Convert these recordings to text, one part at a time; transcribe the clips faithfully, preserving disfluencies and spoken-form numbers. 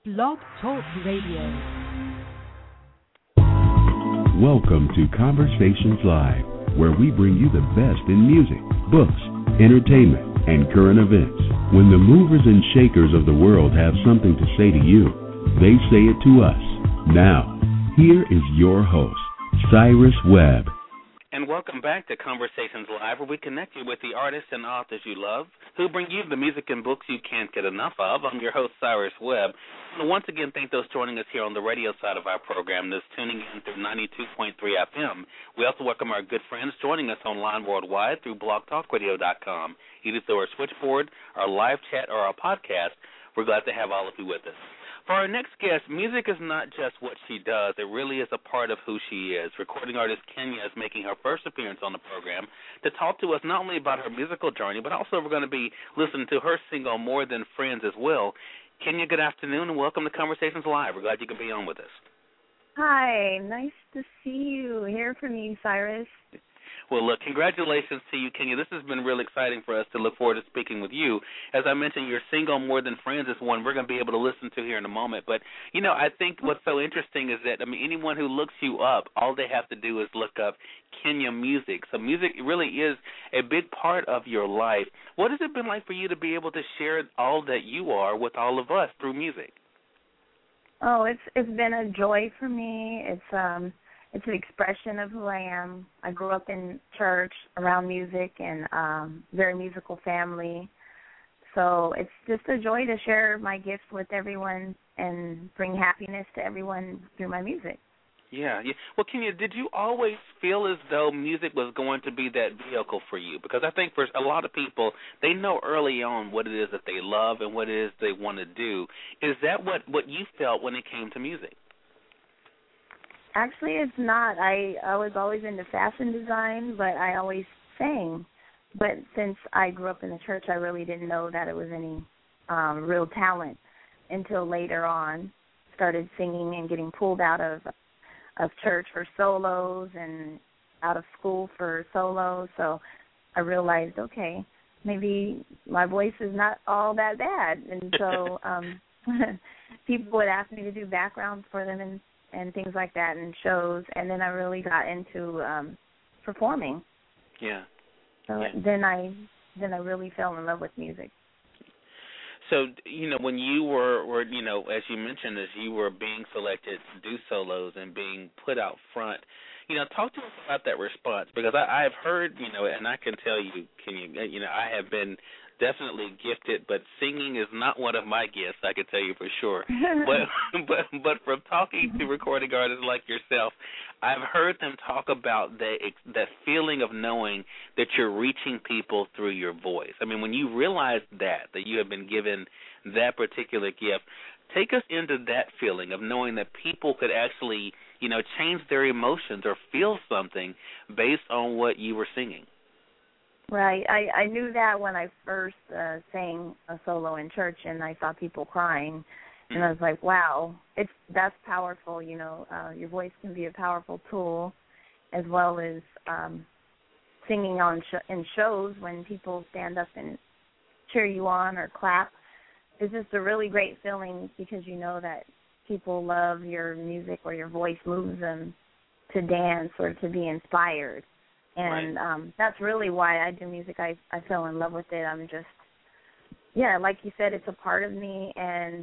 Blog Talk Radio. Welcome to Conversations Live, where we bring you the best in music, books, entertainment, and current events. When the movers and shakers of the world have something to say to you, they say it to us. Now, here is your host, Cyrus Webb. And welcome back to Conversations Live, where we connect you with the artists and authors you love, who bring you the music and books you can't get enough of. I'm your host, Cyrus Webb. And once again, thank those joining us here on the radio side of our program that's tuning in through ninety-two point three F M. We also welcome our good friends joining us online worldwide through blog talk radio dot com, either through our switchboard, our live chat, or our podcast. We're glad to have all of you with us. For our next guest, music is not just what she does. It really is a part of who she is. Recording artist Kenya is making her first appearance on the program to talk to us not only about her musical journey, but also we're going to be listening to her single, More Than Friends, as well. Kenya, good afternoon, and welcome to Conversations Live. We're glad you can be on with us. Hi, nice to see you, hear from you, Cyrus. Well, look, congratulations to you, Kenya. This has been really exciting for us to look forward to speaking with you. As I mentioned, your single, More Than Friends, is one we're going to be able to listen to here in a moment. But, you know, I think what's so interesting is that, I mean, anyone who looks you up, all they have to do is look up Kenya music. So music really is a big part of your life. What has it been like for you to be able to share all that you are with all of us through music? Oh, it's it's been a joy for me. It's um it's an expression of who I am. I grew up in church around music and um very musical family. So it's just a joy to share my gifts with everyone and bring happiness to everyone through my music. Yeah, yeah. Well, Kenya, did you always feel as though music was going to be that vehicle for you? Because I think for a lot of people, they know early on what it is that they love and what it is they want to do. Is that what, what you felt when it came to music? Actually, it's not. I, I was always into fashion design, but I always sang. But since I grew up in the church, I really didn't know that it was any um, real talent until later on. Started singing and getting pulled out of of church for solos and out of school for solos. So I realized, okay, maybe my voice is not all that bad. And so um, people would ask me to do backgrounds for them and, and things like that and shows. And then I really got into um, performing. Yeah. So yeah. then I then I really fell in love with music. So, you know, when you were, were, you know, as you mentioned, as you were being selected to do solos and being put out front, you know, talk to us about that response, because I, I've heard, you know, and I can tell you, can you, you know, I have been definitely gifted, but singing is not one of my gifts, I can tell you for sure. but but but from talking to recording artists like yourself, I've heard them talk about the, that feeling of knowing that you're reaching people through your voice. I mean, when you realize that, that you have been given that particular gift, take us into that feeling of knowing that people could actually, you know, change their emotions or feel something based on what you were singing. Right. I, I knew that when I first uh, sang a solo in church and I saw people crying. And I was like, wow, it's that's powerful, you know. Uh, your voice can be a powerful tool, as well as um, singing on sh- in shows when people stand up and cheer you on or clap. It's just a really great feeling because you know that people love your music or your voice moves them to dance or to be inspired. And right. um, that's really why I do music. I, I fell in love with it. I'm just, yeah, like you said, it's a part of me, and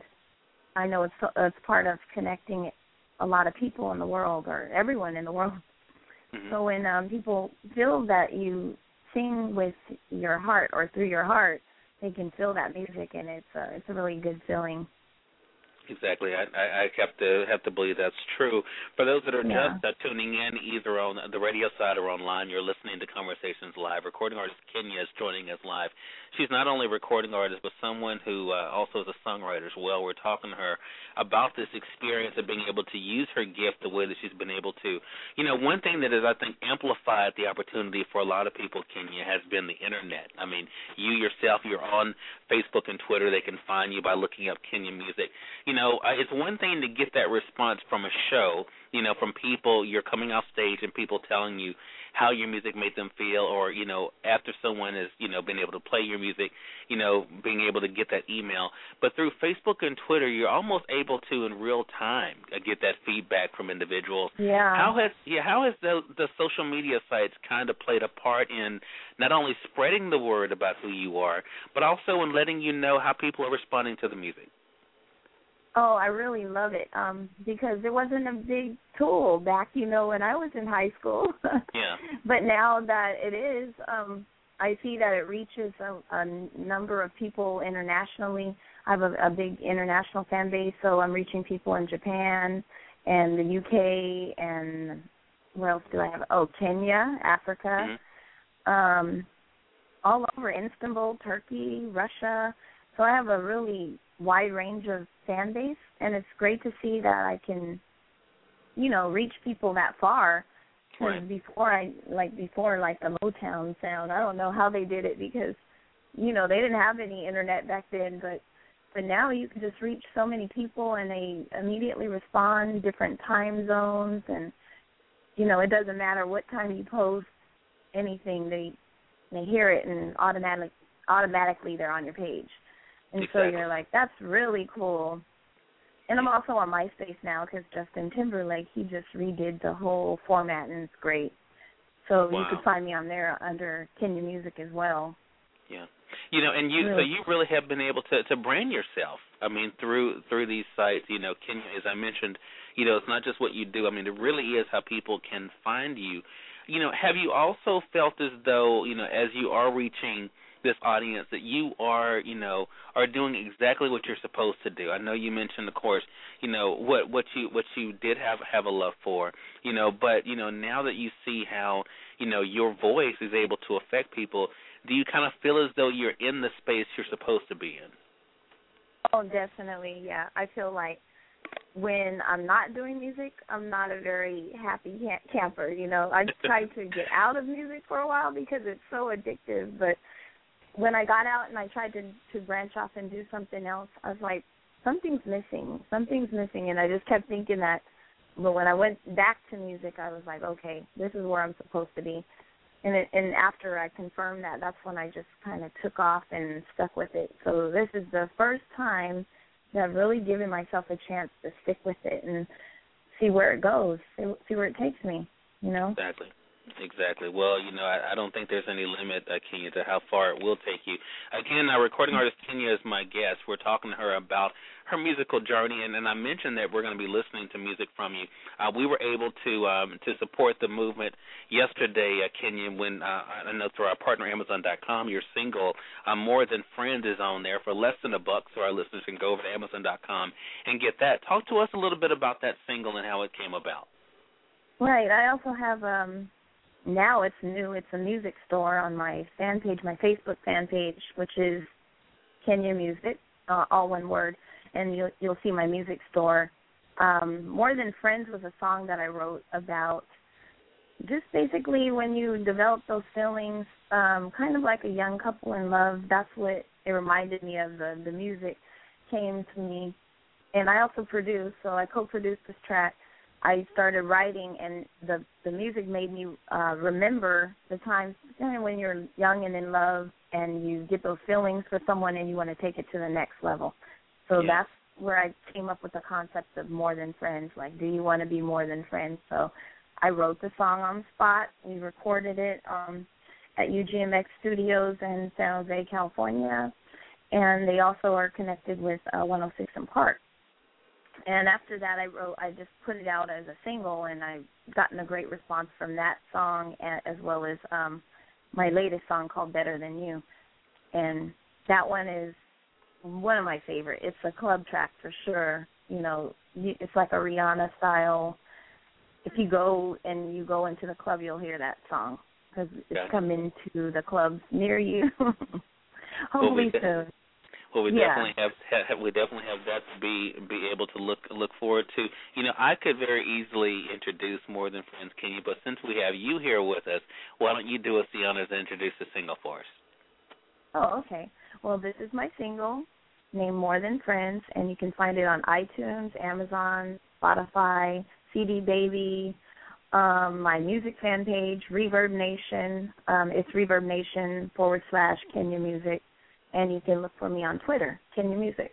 I know it's it's part of connecting a lot of people in the world or everyone in the world. Mm-hmm. So when um, people feel that you sing with your heart or through your heart, they can feel that music, and it's a, it's a really good feeling. Exactly. I, I, I have to have to believe that's true. For those that are yeah. just uh, tuning in, either on the radio side or online, you're listening to Conversations Live. Recording artist Kenya is joining us live. She's not only a recording artist, but someone who uh, also is a songwriter as well. We're talking to her about this experience of being able to use her gift the way that she's been able to. You know, one thing that has, I think, amplified the opportunity for a lot of people, Kenya, has been the Internet. I mean, you yourself, you're on Facebook and Twitter. They can find you by looking up Kenya Music. You know, uh, it's one thing to get that response from a show, you know, from people, you're coming off stage and people telling you, how your music made them feel, or, you know, after someone has, you know, been able to play your music, you know, being able to get that email. But through Facebook and Twitter, you're almost able to, in real time, uh, get that feedback from individuals. Yeah. How has yeah, how has the, the social media sites kind of played a part in not only spreading the word about who you are, but also in letting you know how people are responding to the music? Oh, I really love it um, because there wasn't a big tool back, you know, when I was in high school. Yeah. But now that it is, um, I see that it reaches a, a number of people internationally. I have a, a big international fan base, so I'm reaching people in Japan and the U K and where else do I have? Oh, Kenya, Africa, mm-hmm. um, all over Istanbul, Turkey, Russia. So I have a really wide range of fan base, and it's great to see that I can, you know, reach people that far. Because right. before I, like before, like the Motown sound, I don't know how they did it because, you know, they didn't have any internet back then. But, but now you can just reach so many people, and they immediately respond, different time zones, and you know, it doesn't matter what time you post anything, they they hear it and automatic automatically they're on your page. And exactly. so you're like, that's really cool. And I'm also on MySpace now because Justin Timberlake, he just redid the whole format, and it's great. So wow. you could find me on there under Kenya Music as well. Yeah. You know, and you really? so you really have been able to, to brand yourself. I mean, through through these sites, you know, Kenya, as I mentioned, you know, it's not just what you do. I mean, it really is how people can find you. You know, have you also felt as though, you know, as you are reaching this audience that you are, you know, are doing exactly what you're supposed to do? I know you mentioned, of course, you know, what what you what you did have have a love for, you know, but, you know, now that you see how, you know, your voice is able to affect people, do you kind of feel as though you're in the space you're supposed to be in? Oh, definitely, yeah. I feel like when I'm not doing music, I'm not a very happy camper, you know. I tried to get out of music for a while because it's so addictive, but when I got out and I tried to, to branch off and do something else, I was like, something's missing, something's missing, and I just kept thinking that. But when I went back to music, I was like, okay, this is where I'm supposed to be. And it, and after I confirmed that, that's when I just kind of took off and stuck with it. So this is the first time that I've really given myself a chance to stick with it and see where it goes, see, see where it takes me, you know? Exactly. Exactly. Well, you know, I, I don't think there's any limit, uh, Kenya, to how far it will take you. Again, our recording artist Kenya is my guest. We're talking to her about her musical journey, and, and I mentioned that we're going to be listening to music from you. Uh, we were able to um, to support the movement yesterday, uh, Kenya, when uh, I know through our partner Amazon dot com, your single uh, "More Than Friends" is on there for less than a buck, so our listeners can go over to Amazon dot com and get that. Talk to us a little bit about that single and how it came about. Right. I also have. Um Now it's new. It's a music store on my fan page, my Facebook fan page, which is Kenya Music, uh, all one word, and you'll, you'll see my music store. Um, More Than Friends was a song that I wrote about just basically when you develop those feelings, um, kind of like a young couple in love. That's what it reminded me of. The, the music came to me, and I also produced, so I co-produced this track. I started writing, and the the music made me uh, remember the times when you're young and in love, and you get those feelings for someone, and you want to take it to the next level. So yeah. That's where I came up with the concept of more than friends. Like, do you want to be more than friends? So I wrote the song on the spot. We recorded it um, at U G M X Studios in San Jose, California, and they also are connected with uh, one oh six in Park. And after that, I wrote, I just put it out as a single, and I've gotten a great response from that song, as well as um, my latest song called Better Than You. And that one is one of my favorite. It's a club track for sure. You know, it's like a Rihanna style. If you go and you go into the club, you'll hear that song because it's yeah. coming to the clubs near you. Hopefully well, we soon. Well, we yeah. definitely have, have we definitely have that to be be able to look look forward to. You know, I could very easily introduce More Than Friends, Kenya, but since we have you here with us, why don't you do us the honors and introduce the single for us? Oh, okay. Well, this is my single named More Than Friends, and you can find it on iTunes, Amazon, Spotify, C D Baby, um, my music fan page, Reverb Nation. Um, it's Reverb Nation forward slash Kenya Music. And you can look for me on Twitter, Kenya Music.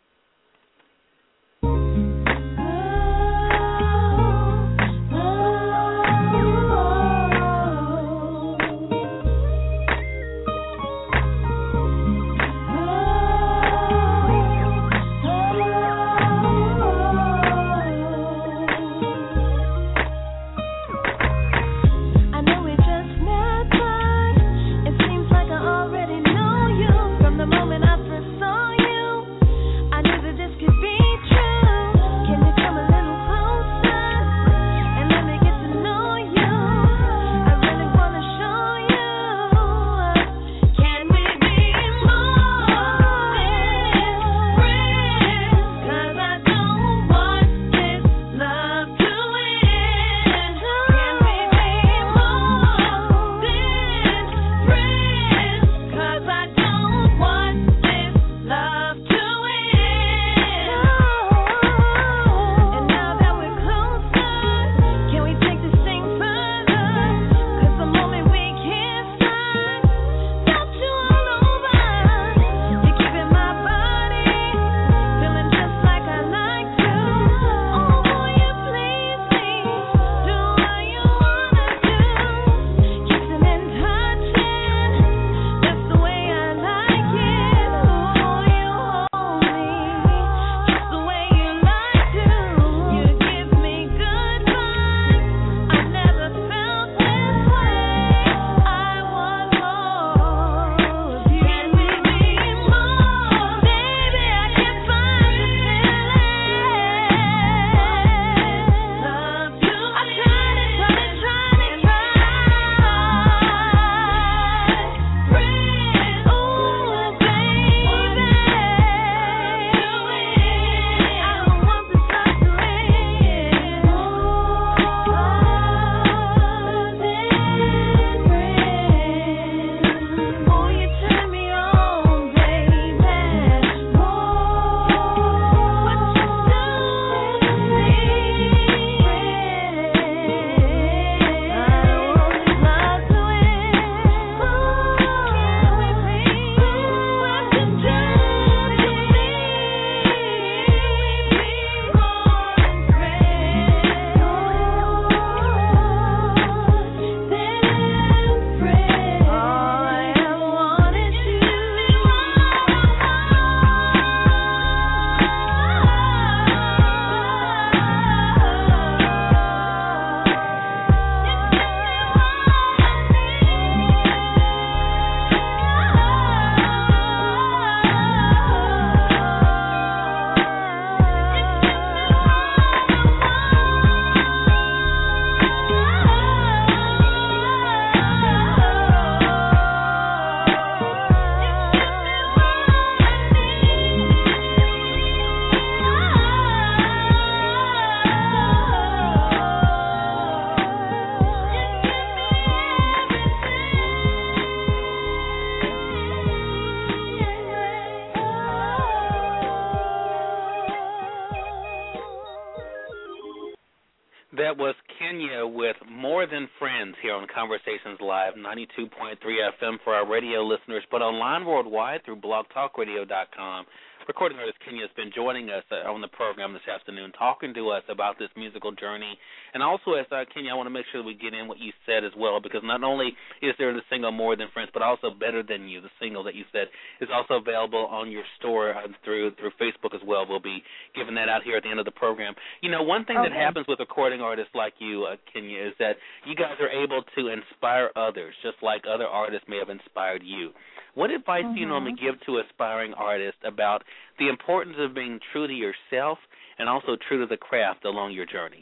That was Kenya with More Than Friends here on Conversations Live, ninety-two point three F M for our radio listeners, but online worldwide through blog talk radio dot com. Recording artist Kenya has been joining us uh, on the program this afternoon, talking to us about this musical journey. And also, as uh, Kenya, I want to make sure that we get in what you said as well, because not only is there the single More Than Friends, but also Better Than You, the single that you said is also available on your store uh, through through Facebook as well. We'll be giving that out here at the end of the program. You know, one thing okay. that happens with recording artists like you, uh, Kenya, is that you guys are able to inspire others, just like other artists may have inspired you. What advice mm-hmm. do you normally give to aspiring artists about the importance of being true to yourself and also true to the craft along your journey?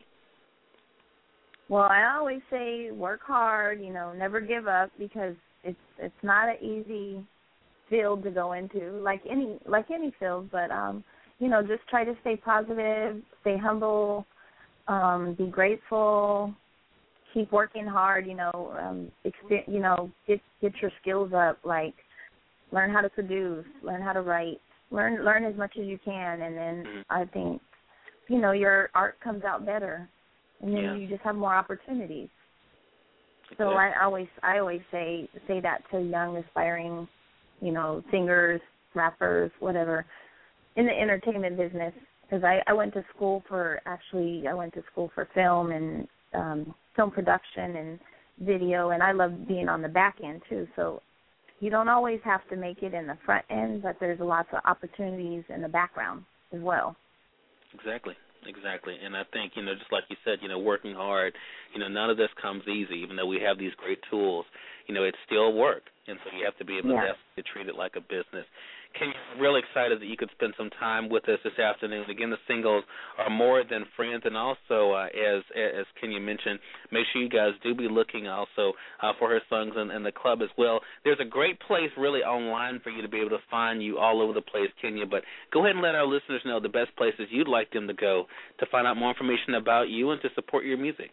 Well, I always say work hard, you know, never give up, because it's it's not an easy field to go into, like any like any field. But um, you know, just try to stay positive, stay humble, um, be grateful, keep working hard. You know, um, exp- you know, get get your skills up, like. Learn how to produce, learn how to write, learn learn as much as you can, and then I think, you know, your art comes out better. and then yeah. you just have more opportunities. Exactly. So I always I always say say that to young aspiring, you know, singers, rappers, whatever, in the entertainment business. Because I, I went to school for actually I went to school for film and um, film production and video, and I love being on the back end too. So you don't always have to make it in the front end, but there's lots of opportunities in the background as well. Exactly. Exactly, and I think, you know, just like you said, you know, working hard, you know, none of this comes easy. Even though we have these great tools, you know, it's still work, and so you have to be able yeah. to treat it like a business. Ken, I'm really excited that you could spend some time with us this afternoon. Again, the singles are More Than Friends, and also, uh, as as Kenya mentioned, make sure you guys do be looking also uh, for her songs in, in the club as well. There's a great place really online for you to be able to find you all over the place, Kenya, but go ahead and let our listeners know the best places you'd like them to go to find out more information about you and to support your music.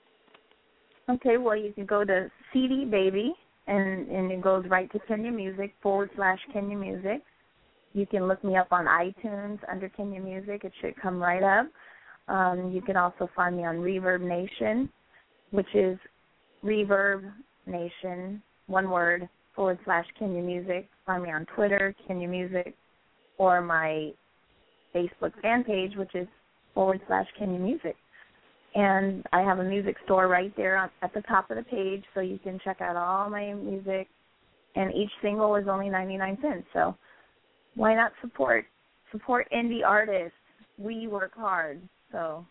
Okay, well, you can go to C D Baby, and, and it goes right to Kenya Music, forward slash Kenya Music. You can look me up on iTunes under Kenya Music. It should come right up. Um, you can also find me on Reverb Nation, which is Reverb Nation, one word, forward slash Kenya Music. Find me on Twitter, Kenya Music, or my Facebook fan page, which is forward slash Kenya Music. And I have a music store right there at the top of the page, so you can check out all my music. And each single is only ninety-nine cents, so why not support support indie artists? We work hard, so.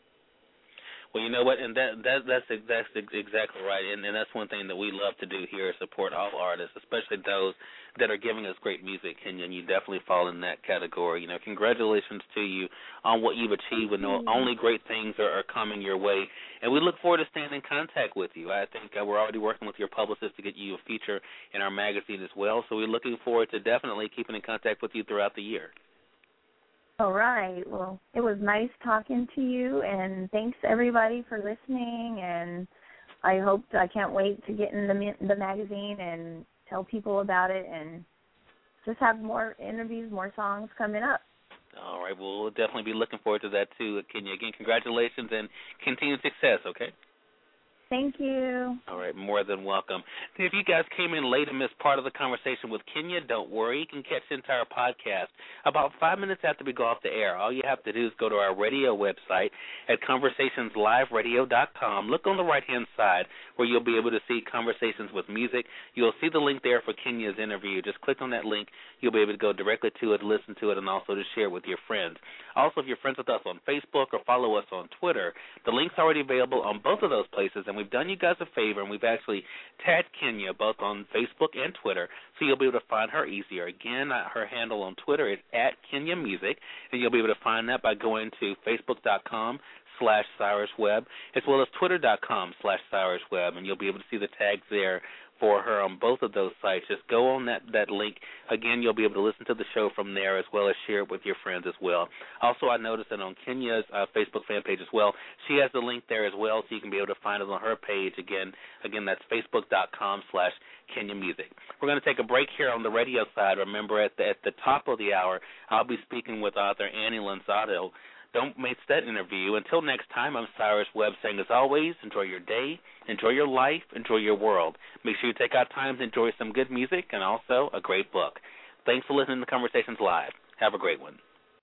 Well, you know what, and that, that that's that's exactly right, and, and that's one thing that we love to do here, support all artists, especially those that are giving us great music, and, and you definitely fall in that category. You know, congratulations to you on what you've achieved, and only great things are, are coming your way, and we look forward to staying in contact with you. I think uh, we're already working with your publicist to get you a feature in our magazine as well, so we're looking forward to definitely keeping in contact with you throughout the year. All right. Well, it was nice talking to you, and thanks everybody for listening. And I hope I can't wait to get in the the magazine and tell people about it, and just have more interviews, more songs coming up. All right. Well, we'll definitely be looking forward to that too, Kenya. Again, congratulations and continued success. Okay. Thank you. All right, more than welcome. If you guys came in late and missed part of the conversation with Kenya, don't worry. You can catch the entire podcast about five minutes after we go off the air. All you have to do is go to our radio website at conversations live radio dot com. Look on the right-hand side where you'll be able to see Conversations with Music. You'll see the link there for Kenya's interview. Just click on that link. You'll be able to go directly to it, listen to it, and also to share with your friends. Also, if you're friends with us on Facebook or follow us on Twitter, the link's already available on both of those places, and we've done you guys a favor, and we've actually tagged Kenya both on Facebook and Twitter, so you'll be able to find her easier. Again, her handle on Twitter is at Kenya Music, and you'll be able to find that by going to facebook.com slash Cyrus Webb, as well as twitter.com slash Cyrus Webb, and you'll be able to see the tags there for her on both of those sites. Just go on that, that link. Again, you'll be able to listen to the show from there as well as share it with your friends as well. Also, I noticed that on Kenya's uh, Facebook fan page as well, she has the link there as well, so you can be able to find it on her page. Again, again that's facebook.com slash Kenya Music. We're going to take a break here on the radio side. Remember, at the, at the top of the hour, I'll be speaking with author Annie Lanzado. Don't miss that interview. Until next time, I'm Cyrus Webb saying, as always, enjoy your day, enjoy your life, enjoy your world. Make sure you take out time to enjoy some good music and also a great book. Thanks for listening to Conversations Live. Have a great one.